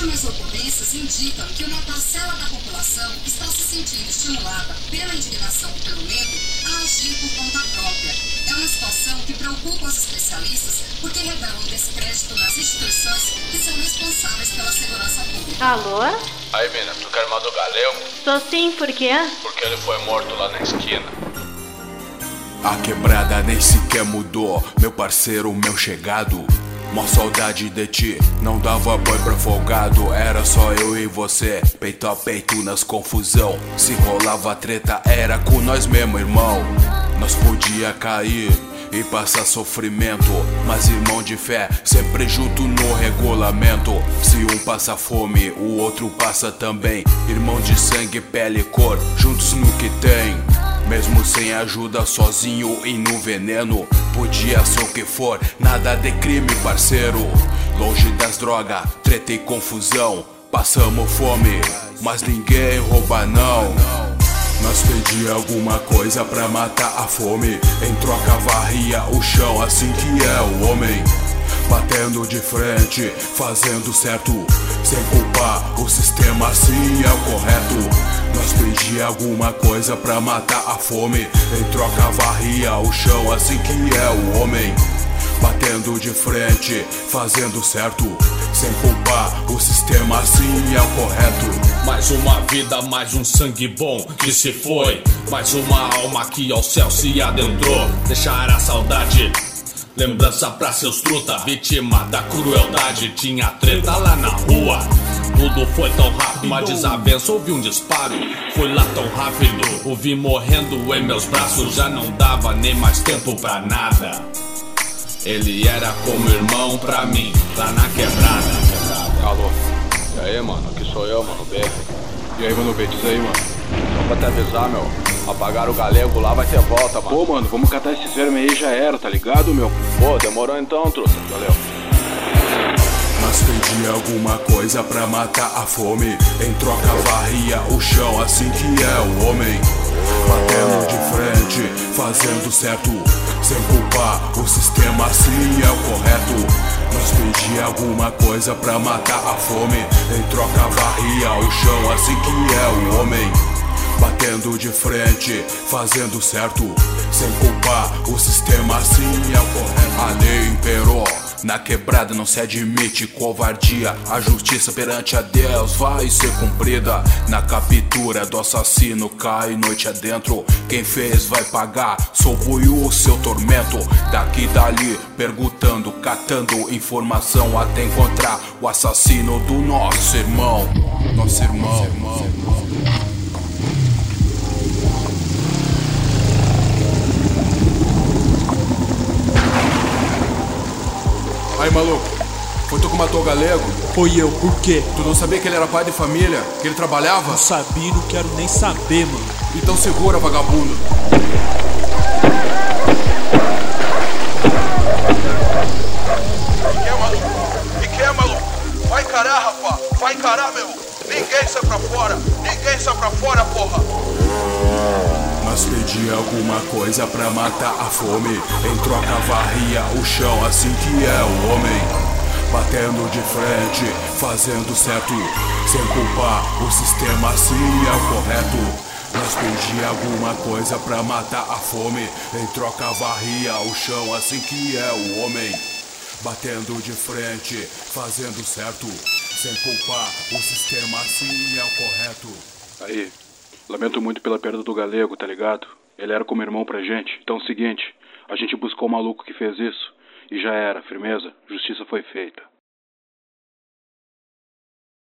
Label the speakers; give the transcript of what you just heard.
Speaker 1: últimas ocorrências indicam que uma parcela da população está se sentindo estimulada pela indignação ou pelo medo a agir por conta própria. É uma situação que preocupa os especialistas porque revela um descrédito nas instituições que são responsáveis pela segurança pública.
Speaker 2: Alô?
Speaker 3: Aí, mina, tu quer irmã do Galego?
Speaker 2: Tô sim, por quê?
Speaker 3: Porque ele foi morto lá na esquina.
Speaker 4: A quebrada nem sequer mudou, meu parceiro, meu chegado. Mó saudade de ti, não dava boi pra folgado. Era só eu e você, peito a peito nas confusão. Se rolava treta era com nós mesmo, irmão. Nós podia cair e passar sofrimento, mas irmão de fé, sempre junto no regulamento. Se um passa fome, o outro passa também. Irmão de sangue, pele e cor, juntos no que tem. Mesmo sem ajuda, sozinho e no veneno. Podia ser o que for, nada de crime, parceiro. Longe das drogas, treta e confusão. Passamos fome, mas ninguém rouba não. Nós pedia alguma coisa pra matar a fome. Em troca varria o chão, assim que é o homem. Batendo de frente, fazendo certo, sem culpar o sistema, assim é o correto. Nós pedia alguma coisa pra matar a fome. Em troca varria o chão, assim que é o homem. Batendo de frente, fazendo certo, sem culpar o sistema, assim é o correto.
Speaker 5: Mais uma vida, mais um sangue bom que se foi. Mais uma alma que ao céu se adentrou. Deixar a saudade, lembrança pra seus truta. Vítima da crueldade, tinha treta lá na rua. Tudo foi tão rápido, uma desavença, ouvi um disparo. Fui lá tão rápido, ouvi morrendo em meus braços. Já não dava nem mais tempo pra nada. Ele era como irmão pra mim, lá na quebrada.
Speaker 3: Alô? E aí, mano? Aqui sou eu, mano, B.
Speaker 6: E aí, mano B, diz aí, mano.
Speaker 3: Só pra te avisar, meu. Apagaram o Galego lá, vai ter volta, mano.
Speaker 6: Pô, mano, vamos catar esses vermes aí, já era, tá ligado, meu?
Speaker 3: Pô, demorou então, truta. Valeu.
Speaker 4: Nós pedia alguma coisa pra matar a fome. Em troca varria o chão, assim que é o homem. Batendo de frente, fazendo certo, sem culpar o sistema, assim é o correto. Nós pedia alguma coisa pra matar a fome. Em troca varria o chão, assim que é o homem. Batendo de frente, fazendo certo, sem culpar o sistema, assim é o correto. A lei imperou, na quebrada não se admite covardia. A justiça perante a Deus vai ser cumprida. Na captura do assassino cai noite adentro. Quem fez vai pagar, sob o seu tormento. Daqui e dali, perguntando, catando informação, até encontrar o assassino do nosso irmão. Nosso irmão.
Speaker 6: Aí, maluco, foi tu que matou o Galego?
Speaker 7: Foi eu, por quê?
Speaker 6: Tu não sabia que ele era pai de família? Que ele trabalhava?
Speaker 7: Não sabia, não quero nem saber, mano.
Speaker 6: Então segura, vagabundo.
Speaker 8: Que é, maluco? Vai encarar, rapá. Vai encarar, meu. Ninguém sai pra fora. Ninguém sai pra fora, porra.
Speaker 4: Nós pedia alguma coisa pra matar a fome. Em troca varria o chão, assim que é o homem. Batendo de frente, fazendo certo, sem culpar o sistema, assim é o correto. Nós pedia alguma coisa pra matar a fome. Em troca varria o chão, assim que é o homem. Batendo de frente, fazendo certo, sem culpar o sistema, assim é o correto.
Speaker 6: Aí, lamento muito pela perda do Galego, tá ligado? Ele era como irmão pra gente. Então é o seguinte, a gente buscou o maluco que fez isso. E já era, firmeza, justiça foi feita.